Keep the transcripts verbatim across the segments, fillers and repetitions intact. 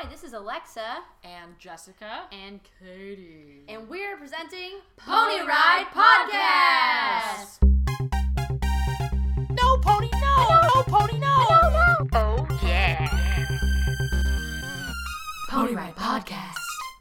Hi, this is Alexa. And Jessica. And Katie. And we're presenting Pony Ride Podcast! No, Pony, no! No, Pony, no! No, no! Oh, yeah. Pony Ride Podcast.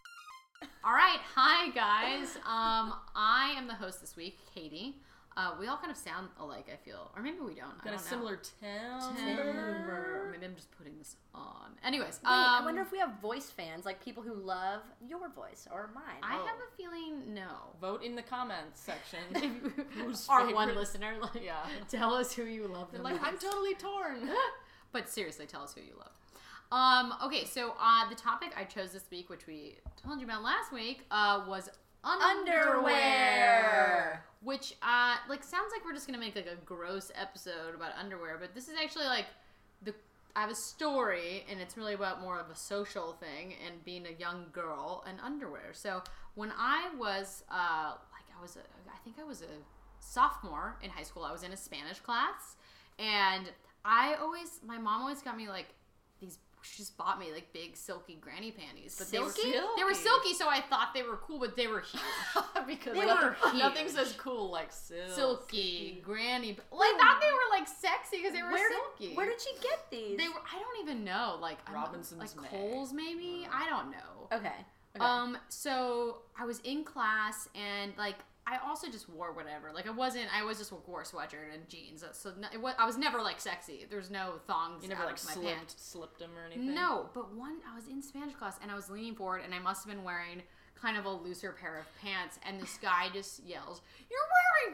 All right, hi guys. Um, I am the host this week, Katie. Uh, we all kind of sound alike, I feel. Or maybe we don't. I Got don't a know. similar timbre. timbre. Maybe I'm just putting this on. Anyways, Wait, um, I wonder if we have voice fans, like people who love your voice or mine. I Oh. have a feeling no. Vote in the comments section. Who's Our favorite? one listener, like, Yeah. tell us who you love. They're the like, most. I'm totally torn. But seriously, tell us who you love. Um, okay, so uh, the topic I chose this week, which we told you about last week, uh, was underwear. Underwear. Which, uh, like, sounds like we're just gonna make, like, a gross episode about underwear, but this is actually, like, the I have a story, and it's really about more of a social thing and being a young girl and underwear. So, when I was, uh, like, I was, a, I think I was a sophomore in high school, I was in a Spanish class, and I always, my mom always got me, like, these, she just bought me, like, big, silky granny panties. But Silky? They were, they were silky, so I thought they were cool, but they were huge. because They nothing, were huge. nothing says cool like silk. Silky, granny. Well, I thought they were, like, sexy because they were Where silky. did, where did she get these? They were, I don't even know, like, I'm not- Robinson's like, May. Kohl's, maybe? I don't know. Okay. okay. Um, so I was in class and like I also just wore whatever. Like I wasn't. I was just wore a sweatshirt and jeans. So no, it was, I was never like sexy. There's no thongs. You never out like of my slipped, pants. slipped them or anything? No, but one I was in Spanish class and I was leaning forward and I must have been wearing kind of a looser pair of pants and this guy just yells, "You're wearing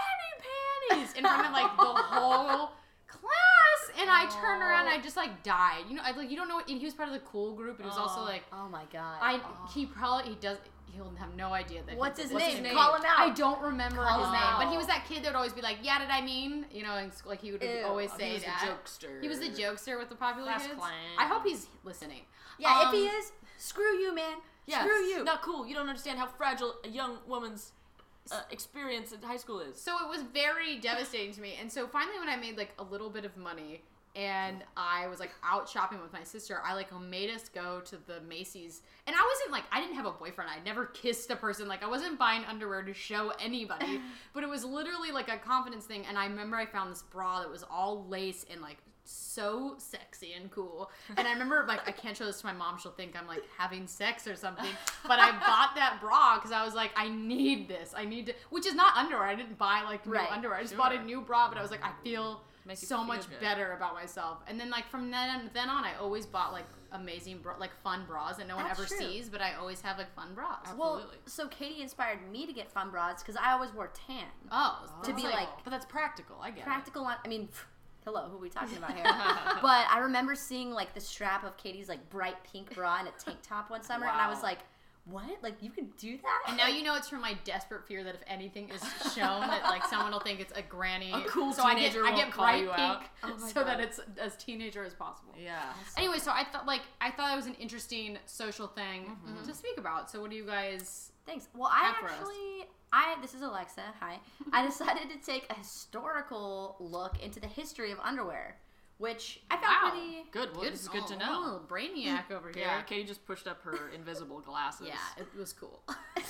granny panties!" in front of like the whole class, and I turned around and I just like died. You know, I like you don't know. And he was part of the cool group. And it was also Oh. like oh my god. I he probably he does he'll have no idea that What's he, his what's name? his name? Call him out. I don't remember Call his him name, out. but he was that kid that would always be like, "Yeah, did I mean?" You know, and like he would Ew. always Oh, say he was that. the jokester. He was the jokester with the popular Class kids. clown. I hope he's listening. yeah, Um, if he is, screw you, man. Yes. Screw you. Not cool. You don't understand how fragile a young woman's uh, experience in high school is. So it was very devastating to me. And so finally when I made like a little bit of money and I was like out shopping with my sister, I like made us go to the Macy's. And I wasn't like, I didn't have a boyfriend. I never kissed a person. Like I wasn't buying underwear to show anybody. But it was literally like a confidence thing. And I remember I found this bra that was all lace and like so sexy and cool. And I remember like, I can't show this to my mom. She'll think I'm like having sex or something. But I bought that bra because I was like, I need this. I need to, which is not underwear. I didn't buy like new Right. underwear. I just Sure. bought a new bra, but I was like, I feel Make you so feel much good. better about myself. And then like from then then on, I always bought like amazing bra, like fun bras that no one That's ever true. sees, but I always have like fun bras. Well, Absolutely. so Katie inspired me to get fun bras because I always wore tan. Oh, To that's be like But that's practical. I get practical on. I mean, hello, who are we talking about here? But I remember seeing like the strap of Katie's like bright pink bra and a tank top one summer, and I was Wow. like, "What? Like you can do that?" And now you know it's from my desperate fear that if anything is shown, that like someone will think it's a granny. A cool so I get teenager I won't get call bright you pink, out. Oh my so that God. it's as teenager as possible. it. Yeah. Anyway, so I thought like I thought it was an interesting social thing Mm-hmm. to speak about. So what do you guys? Thanks. Well, I Have for us. actually, I this is Alexa. Hi. I decided to take a historical look into the history of underwear, which I found Wow. pretty. Good. Well, this is good to Oh, know. oh, brainiac over here. Yeah, Katie just pushed up her invisible glasses. Yeah, it was cool.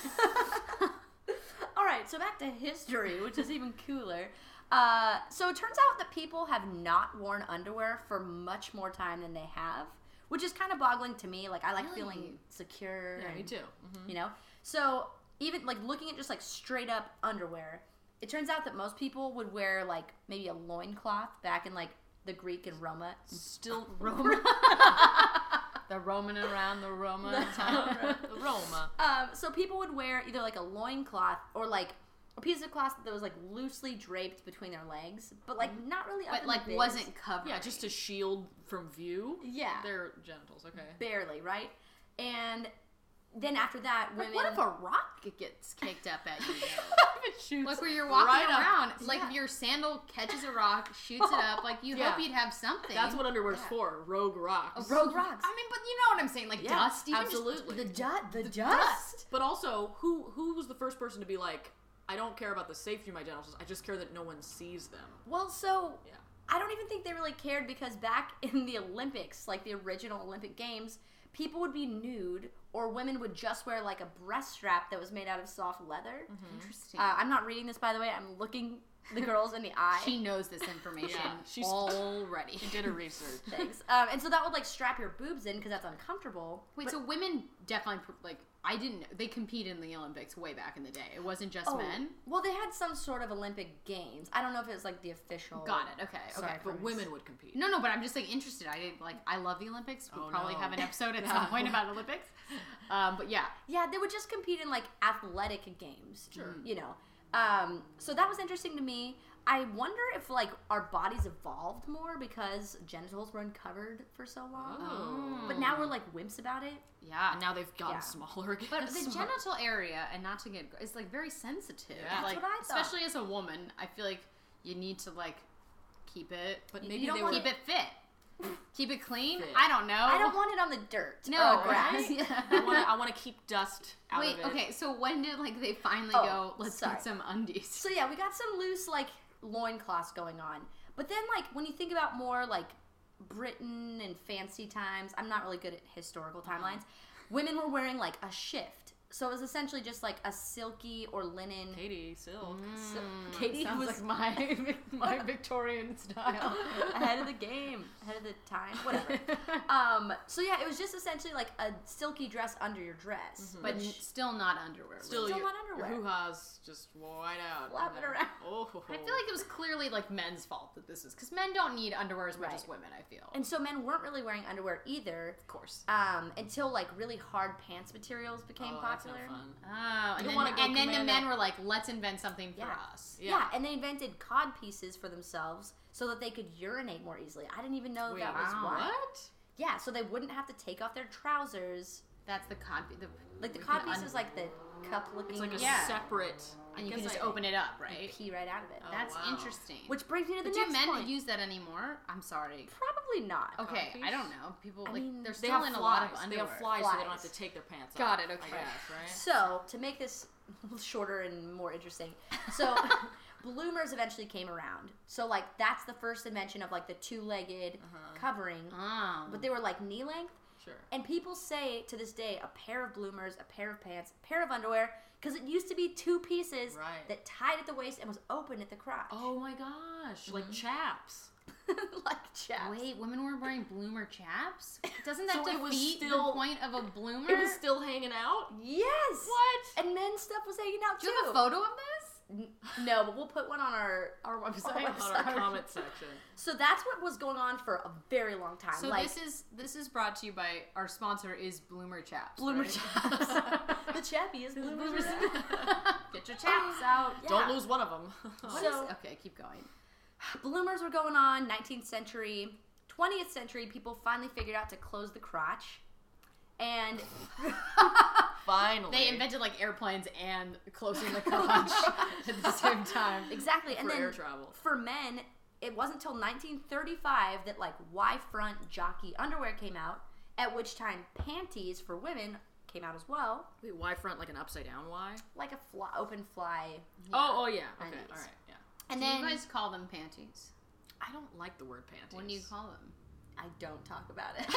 All right, so back to history, which is even cooler. Uh, so it turns out that people have not worn underwear for much more time than they have, which is kind of boggling to me. Like I like Really? feeling secure. Yeah, me and- too. Mhm. You know, so even like looking at just like straight up underwear, it turns out that most people would wear like maybe a loincloth back in like the Greek and Roma. Still Roma. The Roman around the Roma time. the Roma. Um, so people would wear either like a loincloth or like a piece of cloth that was like loosely draped between their legs, but like not really up But in like the biz. wasn't covered. Yeah, just to shield from view yeah, their genitals. Okay. barely, right? And then after that, Like, women. what if a rock gets kicked up at you? it shoots Like where you're walking right up. around, like Yeah. if your sandal catches a rock, shoots it up, like you Yeah. hope you'd have something. That's what underwear's Yeah. for. Rogue rocks. rogue rocks? I mean, but you know what I'm saying, like Yeah, dust. Even just- absolutely. the dust, the, The dust. But also, who who was the first person to be like, I don't care about the safety of my genitals. I just care that no one sees them. Well, so Yeah. I don't even think they really cared because back in the Olympics, like the original Olympic Games, people would be nude, or women would just wear like a breast strap that was made out of soft leather. Mm-hmm. Interesting. Uh, I'm not reading this, by the way. I'm looking the girls in the eye. She knows this information Yeah, she's- already. She did her research. Thanks. Um, and so that would like strap your boobs in because that's uncomfortable. Wait, But- so women definitely pr- like I didn't. They compete in the Olympics way back in the day. It wasn't just Oh, men. well, they had some sort of Olympic Games. I don't know if it was like the official. Got it. Okay. Sorry, Okay. But women would compete. No, no, but I'm just like interested. I did like I love the Olympics. We'll Oh, probably no. have an episode at some point about Olympics. Um, but yeah, Yeah, they would just compete in like athletic games. Sure. You know. Um, so that was interesting to me. I wonder if like our bodies evolved more because genitals were uncovered for so long. Oh. But now we're like wimps about it. yeah. And now they've gotten Yeah. smaller again. But the so- genital area, and not to get, is like very sensitive. Yeah. That's like, what I thought. especially as a woman, I feel like you need to like keep it, But You maybe don't they wanna- were. keep it fit, keep it clean. Fit. I don't know. I don't want it on the dirt. No, or grass. right? Yeah. I want to. I want to keep dust out Wait, of it. okay. So when did like they finally Oh, go? Let's sorry. get some undies. So yeah, we got some loose like loincloths going on. But then like when you think about more like Britain and fancy times, I'm not really good at historical timelines. Women were wearing like a shift. So it was essentially just like a silky or linen. Katie, silk. So, Katie Sounds was like my my Victorian style. ahead of the game, ahead of the time, whatever. um, so yeah, it was just essentially like a silky dress under your dress, But which n- still not underwear. Still, Still your, not underwear. Your hoo-has just wide out. Flap it and then- around. Oh, I feel like it was clearly like men's fault that this is because men don't need underwear as much Right. as women. I feel. and so men weren't really wearing underwear either. of course. Um, until like really hard pants materials became oh, that's no popular. fun. Oh, and don't then, wanna go and then the commando. men were like, let's invent something for Yeah. us. Yeah. Yeah. and they invented cod pieces for themselves so that they could urinate more easily. I didn't even know Wait, that was wow. why. what? Yeah, so they wouldn't have to take off their trousers. That's the cod. The, Like the we cod can piece un- is like the cup looking. It's like a Yeah. separate. and you I can guess just I- open it up, right? pee right out of it. Oh, That's wow. interesting. Which brings me to the but do next men point. use that anymore? I'm sorry. Probably not. Okay, piece? I don't know. People I like mean, they're They still have in flies. a lot of They underwear. have flies, so they don't have Flies. to take their pants Got off. it, okay. I guess, right? So to make this shorter and more interesting, so bloomers eventually came around. So like that's the first invention of like the two-legged Uh-huh. covering, Oh. but they were like knee length. Sure. And people say to this day a pair of bloomers, a pair of pants, a pair of underwear, because it used to be two pieces Right. that tied at the waist and was open at the crotch. Oh my gosh, like chaps. like chaps. Wait, women were wearing bloomer chaps? Doesn't that So it was defeat still- the point of a bloomer? It was still hanging out. Yes. What? And men's stuff was hanging out Do too. you have a photo of this? N- No, but we'll put one on our Our website. Our On website. our comment section. So that's what was going on for a very long time. So like this is this is brought to you by our sponsor is Bloomer Chaps. bloomer right? chaps. the chappy is bloomer Bloomers. chaps. Get your chaps out. Yeah. Don't lose one of them. What So- is- okay, keep going. Bloomers were going on. nineteenth century, twentieth century. People finally figured out to close the crotch, and Finally. They invented like airplanes and closing the crotch at the same time. exactly. And for then air travel. for men, it wasn't until nineteen thirty-five that like Y front jockey underwear came out. At which time, panties for women came out as well, Wait, Y front like an upside down Y? like a fly, open fly. Oh, oh yeah. Okay, Undies. all right, yeah. And Do then you guys call them panties? I don't like the word panties. What do you call them? I don't talk about it.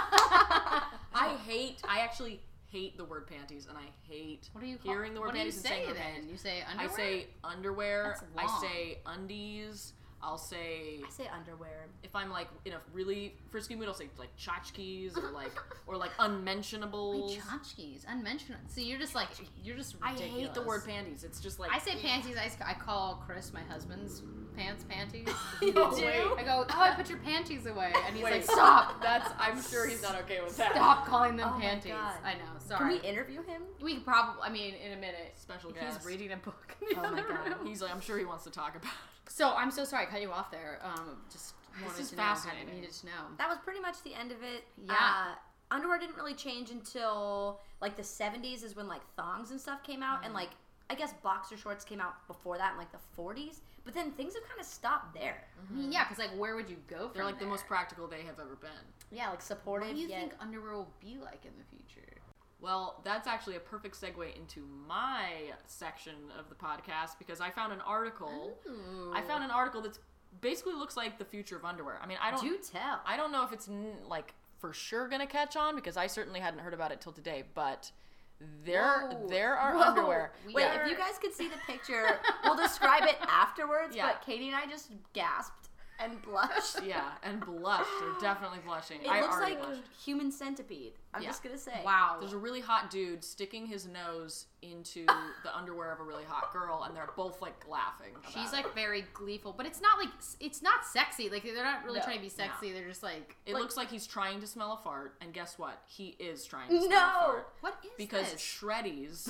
I hate. I actually hate the word panties, and I hate What do you call hearing the word what do you panties and say saying the word then? panties. You say I underwear? say underwear. That's I long. say undies. I'll say I say underwear. if I'm like in a really frisky mood, I'll say like tchotchkes or like or like unmentionables. Wait, tchotchkes, unmentionable. So you're just like you're just I ridiculous. hate the word panties. It's just like I say panties. I, I call Chris, my husband's pants, panties. You do? I go, oh, I put your panties away, and he's Wait, like, stop. That's. I'm sure he's not okay with that. Stop calling them Oh my panties. God. I know. Can Sorry. we interview him? We could probably. I mean, in a minute. Special He's guest. reading a book. Oh my God. He's like, I'm sure he wants to talk about. it. So I'm so sorry I cut you off there. Um, just wanted is to know. Had fascinating. needed to know. That was pretty much the end of it. Yeah. Uh, underwear didn't really change until like the seventies is when like thongs and stuff came out, and like I guess boxer shorts came out before that in like the forties. But then things have kind of stopped there. I mean, yeah, because like, where would you go from They're like the there? most practical they have ever been. Yeah, like supportive. What do you yet- think underwear will be like in the future? Well, that's actually a perfect segue into my section of the podcast because I found an article. Ooh. I found an article that's basically looks like the future of underwear. I mean, I don't Do tell. I don't know if it's n- like for sure gonna catch on because I certainly hadn't heard about it till today, but there Whoa. there are Whoa. underwear. Wait, Yeah. if you guys could see the picture, we'll describe it afterwards, Yeah. but Katie and I just gasped and blushed. Yeah, and blushed. They're definitely blushing. It I looks already like blushed. human centipede. I'm Yeah. just gonna say. Wow. There's a really hot dude sticking his nose into the underwear of a really hot girl, and they're both like laughing. About She's it. like very gleeful, but it's not like it's not sexy. Like they're not really No, trying to be sexy. They're just like It like- looks like he's trying to smell a fart, and guess what? He is trying to smell a No. fart. what is Because this? Shreddies.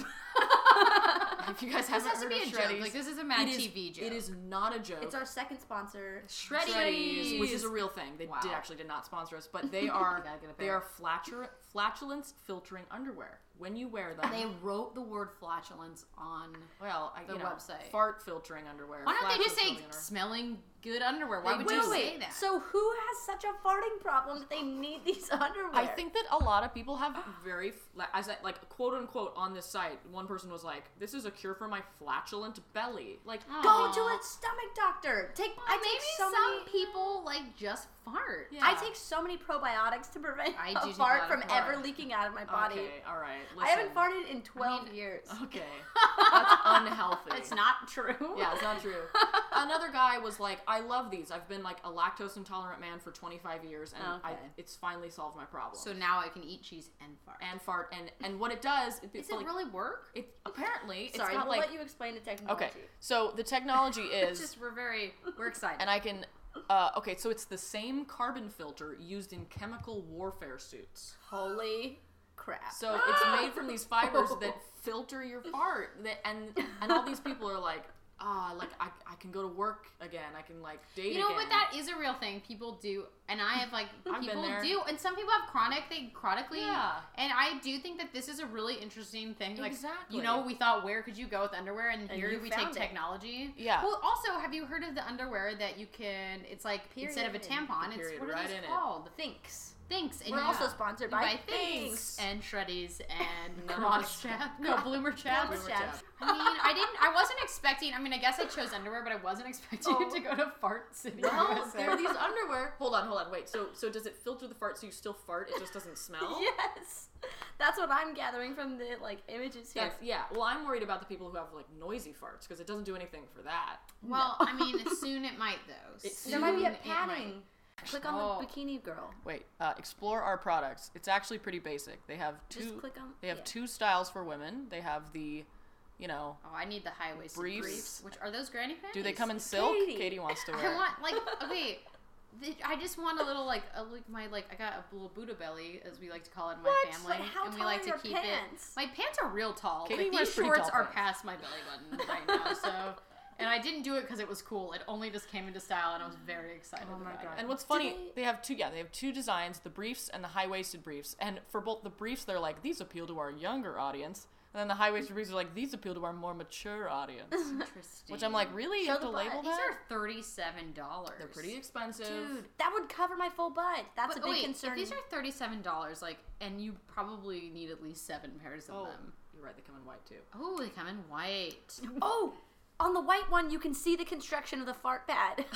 If you guys This haven't has to heard be of a Shreddies, joke. Like this is a Mad it is- T V joke. It is not a joke. It's our second sponsor. Shreddies. Shreddies, which is a real thing. They Wow. did actually did not sponsor us, but they are Gotta get a they pair. are flatur- flatulence filtering underwear. When you wear them, They wrote the word flatulence on. well, I, the you know, website. fart filtering underwear. Why don't they just say flatulence filtering underwear. smelling good underwear? Why They would do. you Wait, say wait. that? So who has such a farting problem that they need these underwear? I think that a lot of people have very, fla- as I, like quote unquote on this site, one person was like, "This is a cure for my flatulent belly." Like, Go Aw. to a stomach doctor. Take. Well, I maybe take so some many. people like just fart. Yeah. I take so many probiotics to prevent I a do take a fart lot from of fart. ever leaking out of my body. okay, all right. Listen. I haven't farted in twelve I mean- years. Okay, that's unhealthy. It's not true. Yeah, it's not true. Another guy was like, "I love these. I've been like a lactose intolerant man for twenty-five years, and I, Okay. it's finally solved my problem." So now I can eat cheese and fart. and fart, and and what it does, it, Does it's it like, really work? it apparently it's Sorry, got we'll like let you explain the technology. okay. So the technology It's is, just we're very we're excited. and I can. Uh, okay, so it's the same carbon filter used in chemical warfare suits. Holy crap. So it's made from these fibers that filter your fart. That and and all these people are like, ah, like I, I can go to work again. I can like date You know again. what? That is a real thing. People do, and I have like I've been people there. do, and some people have chronic. They chronically, Yeah. And I do think that this is a really interesting thing. Like, Exactly. you know, we thought where could you go with underwear, and, And here you we take found it. technology. Yeah. Well, also, have you heard of the underwear that you can? It's like instead of a Period. tampon, it's Period what are right those in it. called? Thinks. Thinks. And We're you- also sponsored by, by Thinks. Thinks and Shreddies and No, Crotch it's- Chap. No, Bloomer Chap. Bloomer Chap. I mean, I didn't. I wasn't expecting. I mean, I guess I chose underwear, but I wasn't expecting Oh. to go to Fart City. Well, U S A. there are these underwear. Hold on, hold on, wait. So, so does it filter the fart so you still fart? It just doesn't smell. Yes. That's what I'm gathering from the like images here. That's, yeah. Well, I'm worried about the people who have like noisy farts because it doesn't do anything for that. Well, I mean, soon it might though. It- There might be a Soon it might. padding. Click on Oh. the bikini girl. Wait. Uh, explore our products. It's actually pretty basic. They have two. Just click on. They have yeah. two styles for women. They have the, you know, Oh, I need the high waisted Briefs. briefs. Which are those granny panties? do they come in silk? Katie. Katie wants to wear. I want like okay. the- I just want a little like a like my like I got a little Buddha belly as we like to call it in my What? family, Like, how and we tall like are to your keep pants? it. My pants are real tall. Katie like wears these pretty shorts tall are pants. past my belly button right now, so. And I didn't do it because it was cool. It only just came into style, and I was very excited Oh my about God. it. And what's Do funny, they- they have two. Yeah, they have two designs: the briefs and the high-waisted briefs. And for both the briefs, they're like these appeal to our younger audience, and then the high-waisted briefs are like these appeal to our more mature audience. Interesting. Which I'm like, really? You Show have the to butt. label These that? are thirty-seven dollars. They're pretty expensive. Dude, that would cover my full butt. That's But a big wait, concern. if these are thirty-seven dollars, like, and you probably need at least seven pairs of Oh, them. you're right. They come in white too. Oh, they come in white. Oh, on the white one, you can see the construction of the fart pad.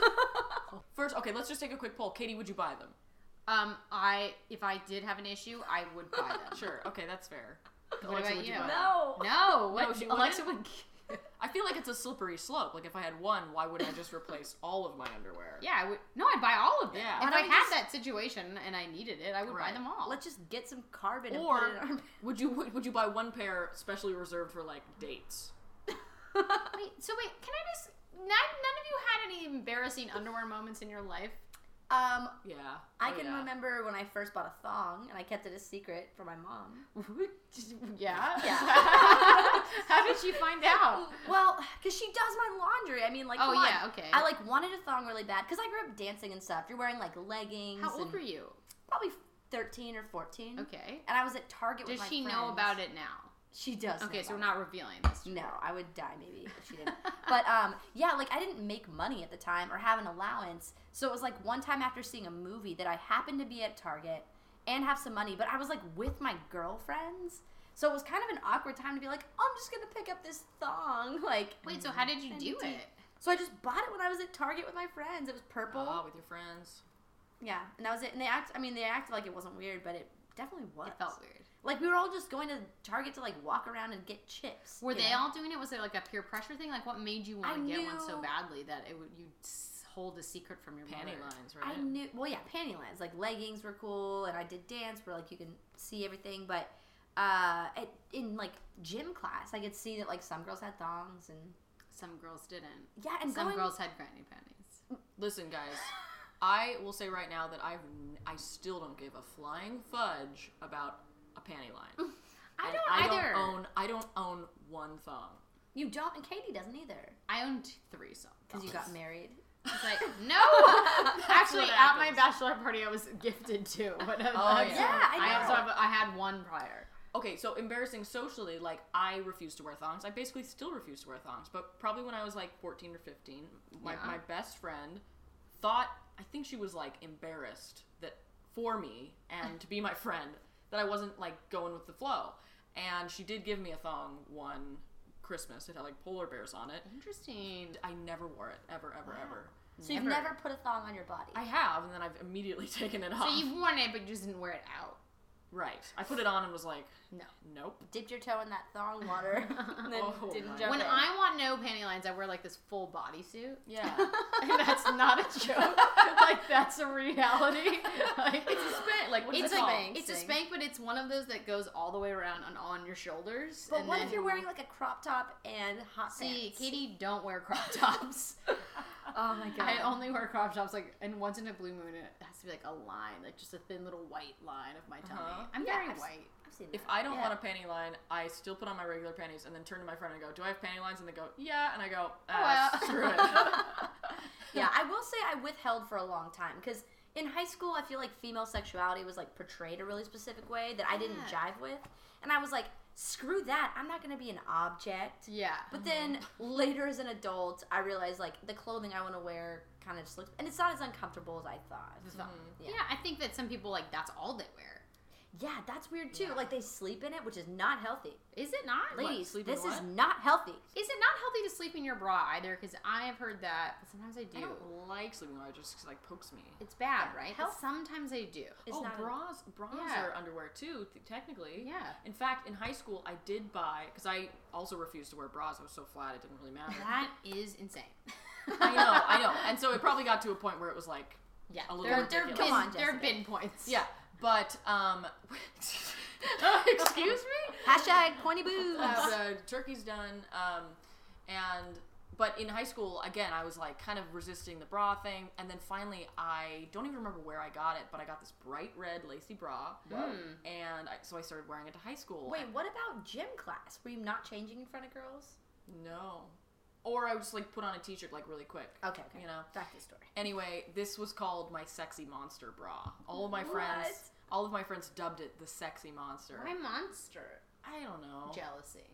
First, okay, let's just take a quick poll. Katie, would you buy them? Um, I if I did have an issue, I would buy them. Sure. Okay, that's fair. What Alexa, about would you? buy them? no. No, what? No, she Alexa wouldn't? would. I feel like it's a slippery slope. Like if I had one, why wouldn't I just replace all of my underwear? Yeah, I would. No, I'd buy all of them. Yeah. If Why I don't we had just- that situation and I needed it, I would buy Right. them all. Let's just get some carbon and Or put it in our. would you would, would you buy one pair specially reserved for like dates? Wait, so wait, can I just? None, none of you had any embarrassing underwear moments in your life? Um, Yeah. I Oh, can yeah. remember when I first bought a thong and I kept it a secret from my mom. Yeah. Yeah. How did she find out? Well, because she does my laundry. I mean, like, Oh, come on. yeah, okay. I like wanted a thong really bad because I grew up dancing and stuff. You're wearing like leggings. How old and were you? Probably thirteen or fourteen. Okay. And I was at Target Does with my she friends. know about it now? She does. know Okay, so we're about not revealing this. it. No, I would die maybe if she didn't. But um, yeah, like I didn't make money at the time or have an allowance, so it was like one time after seeing a movie that I happened to be at Target and have some money, but I was like with my girlfriends, so it was kind of an awkward time to be like, oh, I'm just gonna pick up this thong, like. Wait, so how did you And do it's- it? So I just bought it when I was at Target with my friends. It was purple. Oh, with your friends. Yeah, and that was it. And they act. I mean, they acted like it wasn't weird, but it definitely was. It felt weird. Like we were all just going to Target to like walk around and get chips. Were you they know? all doing it? Was it like a peer pressure thing? Like what made you want I to get one knew- so badly that it would you hold a secret from your Panty mother? lines, right? I knew. Well, yeah, panty lines. Like leggings were cool, and I did dance where like you can see everything. But uh, at, in like gym class, I could see that like some girls had thongs and Some girls didn't. yeah, and Some going, girls had granny panties. Listen, guys, I will say right now that I've n- I still don't give a flying fudge about a panty line. I And don't I either. don't own I don't own one thong. You don't, and Katie doesn't either I owned three songs. because you got married. It's like, no! Actually, what at my happens. bachelor party, I was gifted too. But uh, Oh, that's- yeah. Yeah, I I, know. so I've- I had one prior. Okay, so embarrassing socially, like I refuse to wear thongs. I basically still refuse to wear thongs. But probably when I was like fourteen or fifteen, my, Yeah. my best friend thought, I think she was like embarrassed that for me and to be my friend that I wasn't like going with the flow. And she did give me a thong one Christmas. It had like polar bears on it. Interesting. I never wore it, ever, ever, Wow. ever. So you've Never. never put a thong on your body. I have, and then I've immediately taken it off. So you've worn it, but you just didn't wear it out. Right. I put it on and was like, No. nope. dipped your toe in that thong water and then Oh didn't my jump When in. I want no panty lines, I wear like this full bodysuit. Yeah. And that's not a joke. Like that's a reality. Like, It's a spank. Like, what's it's it like called? it's a Spank. spank, but it's one of those that goes all the way around and on your shoulders. But and what then- if you're wearing like a crop top and hot See, pants? Katie, don't wear crop tops. Oh my god. I only wear crop tops like, and once in a blue moon, it has to be like a line, like just a thin little white line of my tummy. Uh-huh. I'm Yeah, very I've s- white. I've seen If that. I don't Yeah. want a panty line, I still put on my regular panties and then turn to my friend and go, "Do I have panty lines?" And they go, "Yeah," and I go, "Ah, well." screw it." Yeah, I will say I withheld for a long time because in high school I feel like female sexuality was like portrayed a really specific way that I didn't Yeah. jive with, and I was like, screw that, I'm not gonna be an object. Yeah. But then later as an adult, I realized like the clothing I want to wear kind of just looks, and it's not as uncomfortable as I thought. So, Yeah. yeah, I think that some people like that's all they wear. Yeah, that's weird too. Yeah. Like they sleep in it, which is not healthy. Is it not? Ladies, sleep in this is what? not healthy. Is it not healthy to sleep in your bra either? Because I have heard that, but sometimes I do. I don't like sleeping wear; it just like pokes me. It's bad, Yeah, right? health- But sometimes I do. It's oh, not a- bras! Bras Yeah. are underwear too, th- technically. Yeah. In fact, in high school, I did buy because I also refused to wear bras. I was so flat; it didn't really matter. That is insane. I know, I know, and so it probably got to a point where it was like, Yeah, A little there, there have ridiculous. been, Come on, there have Jessica. been points. yeah. But um, excuse me. Hashtag pointy boobs. Uh, the turkey's done. Um, and but in high school, again, I was like kind of resisting the bra thing, and then finally, I don't even remember where I got it, but I got this bright red lacy bra, Mm. and I, so I started wearing it to high school. Wait, what about gym class? Were you not changing in front of girls? No. Or I would just like put on a t-shirt like really quick. Okay, okay. You know. Back to the story. Anyway, this was called my sexy monster bra. All of my friends, all of my friends dubbed it the sexy monster. Why monster? I don't know. Jealousy.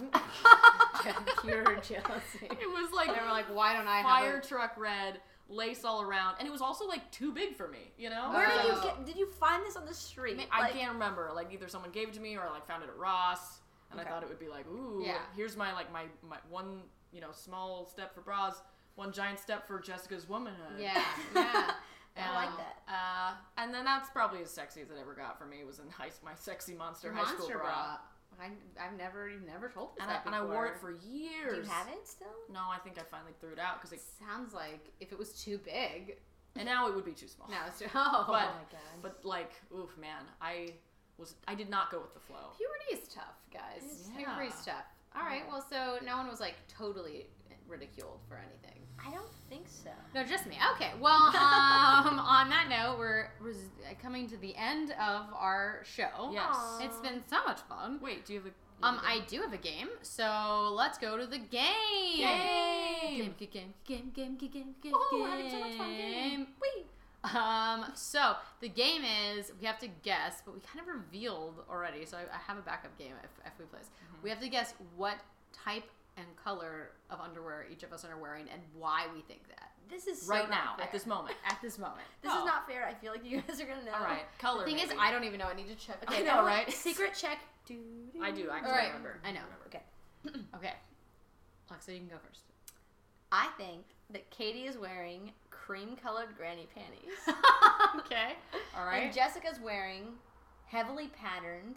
it Pure jealousy. was like They were like, why don't I fire have a... truck red, lace all around, and it was also like too big for me. You know. Where did you Oh. get? Did you find this on the street? I, mean, I Like- can't remember. Like either someone gave it to me or I like found it at Ross, and Okay. I thought it would be like, ooh, Yeah. here's my like my my one you know small step for bras, one giant step for Jessica's womanhood. Yeah, yeah. I like Um, that. Uh, and then that's probably as sexy as it ever got for me was in high, my sexy monster high school Monster bra. bra. I, I've never, you've never told us And I, that and I before. wore it for years. Do you have it still? No, I think I finally threw it out because it, Sounds like if it was too big. and now it would be too small. No, it's too. Oh, But- my god. But like, oof, man, I was I did not go with the flow. puberty is tough, guys. Yeah. Puberty is tough. All right. Well, so no one was like totally ridiculed for anything. I don't think so. No, just me. Okay. Well, um, on that note, we're res- coming to the end of our show. Yes. Aw. It's been so much fun. Wait, do you have a? Um, I do have a game, so let's go to the game. Game. Game, game, game, game, game, game, game, game. Woohoo, we're having so much fun game. Whee! Um, so the game is we have to guess, but we kind of revealed already. So I, I have a backup game if, if we plays. Mm-hmm. We have to guess what type and color of underwear each of us are wearing and why we think that This is so right not now fair. at this moment. at this moment. This Oh. is not fair. I feel like you guys are gonna know. All right, color. The thing is, maybe. I don't even know. I need to check. Okay, I know, everyone- right? Secret check. I do. I All actually right. remember. I know. Remember. Okay. Okay, Alexa, you can go first. I think that Katie is wearing cream-colored granny panties. Okay. All right. And Jessica's wearing heavily patterned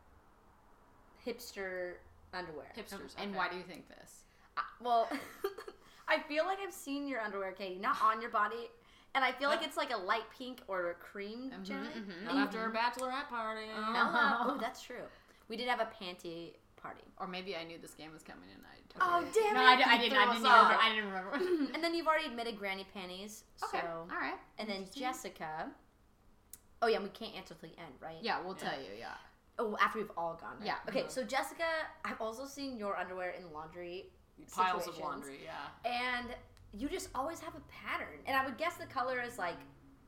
hipster underwear. Hipsters. And okay. why do you think this? I, well, I feel like I've seen your underwear, Katie, not on your body, and I feel like it's like a light pink or a cream Mhm, generally. mhm. Not after a bachelorette party. Oh, that's true. We did have a panty party. Or maybe I knew this game was coming and I Oh, totally damn No, it. I, di- I You didn't. threw I us didn't off. remember. I didn't remember. And then you've already admitted granny panties. Okay. So. All right. And then Interesting. Jessica. Oh, yeah, we can't answer till the end, right? Yeah, we'll Yeah. tell you. Yeah. Oh, after we've all gone, right? Yeah. Okay, Mhm. so Jessica, I've also seen your underwear in laundry Piles of situations. laundry, yeah. And you just always have a pattern. And I would guess the color is like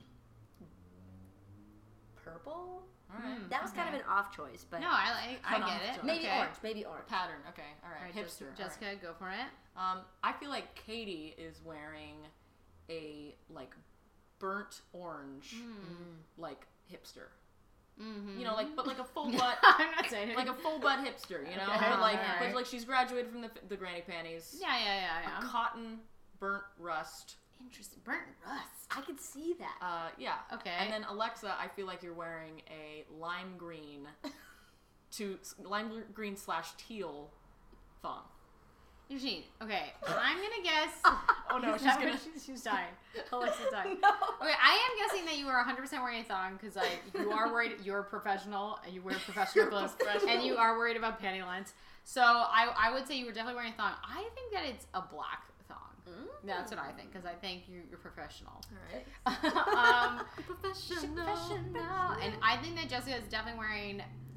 purple? All right. Mm. That was kind Okay. of an off choice, but No, I like. I Cut off get it. to- maybe okay. orange, maybe orange. Pattern. Okay. All right. All right, Hipster. Jes- Jessica, go for it. All right. Um, I feel like Katie is wearing a like burnt orange, like hipster. Mm-hmm. You know, like but like a full butt, I'm not saying it. like a full butt hipster. You know, Okay. but like Alright. but like she's graduated from the the granny panties. Yeah, yeah, yeah, A yeah. cotton burnt rust. Interesting. Burnt rust. I could see that. Uh, yeah. Okay. And then Alexa, I feel like you're wearing a lime green to lime green slash teal thong. Eugene. Okay, I'm gonna guess. Oh no, Is she's that gonna. what she's, she's dying. Alexa's dying. No. Okay, I am guessing that you are one hundred percent wearing a thong because like you are worried. You're a professional and you wear professional clothes, Professional. and you are worried about panty lines. So I, I would say you were definitely wearing a thong. I think that it's a black thong. Mm. That's what I think because I think you, you're professional. All right. um, Professional. professional. And I think that Jessica is definitely wearing.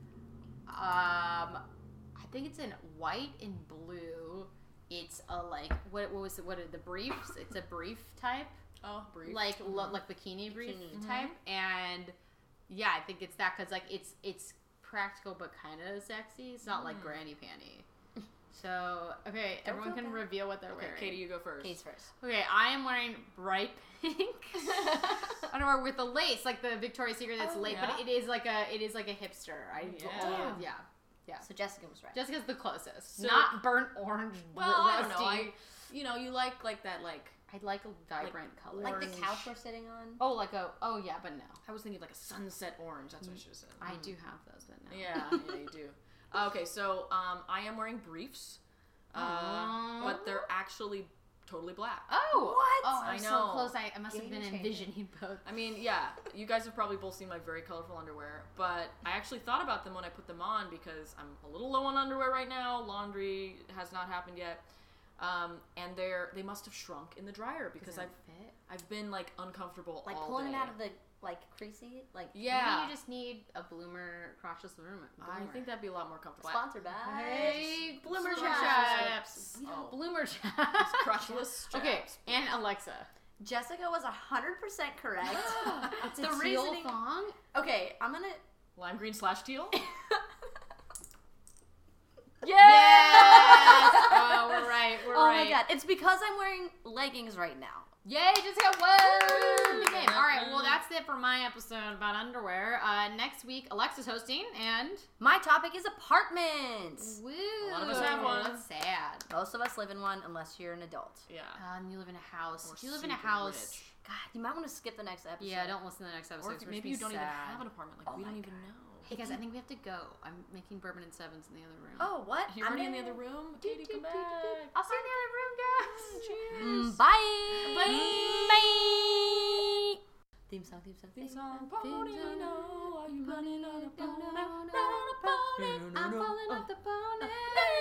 Um, I think it's in white and blue. It's a like what what was it? What are the briefs? It's a brief type, Oh, brief. like lo- like bikini brief Bikini. type, and yeah, I think it's that because like it's it's practical but kind of sexy. It's not like Mm. granny panty. So okay, Don't everyone feel can bad. reveal what they're Okay, wearing. Katie, you go first. Case first. Okay, I am wearing bright pink underwear with the lace, like the Victoria's Secret that's Oh, lace, yeah? but it is like a it is like a hipster. I Yeah. oh, yeah. Yeah. So Jessica was right. Jessica's the closest. So- Not burnt orange. Well, I don't rusty. know. I, you know, you like like that like. I'd like a vibrant color. like the orange. couch we're sitting on. Oh, like a oh yeah, but no. I was thinking like a sunset orange. That's what I should have said. I Mm. do have those, but no. Yeah, yeah, you do. Okay, so um, I am wearing briefs, uh, Aw. but they're actually totally black. Oh, What? Oh, I'm I so know. close. I, I must have Game been changer. envisioning both. I mean, yeah, you guys have probably both seen my very colorful underwear, but I actually thought about them when I put them on because I'm a little low on underwear right now. Laundry has not happened yet, um, and they're they must have shrunk in the dryer because I've fit. I've been like uncomfortable Like all pulling day. it out of the like creasy, like yeah, Maybe you just need a bloomer crotchless bloomer. I think that'd be a lot more comfortable. sponsored by Hey, Bloomer Bloomer Chaps. Chaps. We don't- Bloomer Chaps. crotchless Okay, chaps. and Alexa. Jessica was a hundred percent correct. It's a The teal reasoning- thong. Okay, I'm gonna. Lime green slash teal. Yes! Oh, we're right. We're Oh right. my god, it's because I'm wearing leggings right now. Yay, Jessica! Whoa! Good game. All right, well, that's it for my episode about underwear. Uh, next week, Alexa's hosting, and My topic is apartments. woo! A lot of us have one. That's sad. Most of us live in one unless you're an adult. Yeah. Uh, and you live in a house. Or Do you live in a super house? rich. God, you might want to skip the next episode. Yeah, don't listen to the next episode. Or 'cause if we're maybe just you gonna don't be even sad. have an apartment. Like Oh we my don't even God. know. Hey guys, I think we have to go. I'm making bourbon and sevens in the other room. Oh, what? You're already in the gonna- other room. Do, Katie, do, come do, back. do, do. I'll see you in the other room, guys. Cheers. Mm, bye. Bye. Bye. Theme song, theme song, Theme theme song. song. Pony, theme song. no, are you running on a pony? No, no, Run on a pony. I'm falling off the pony.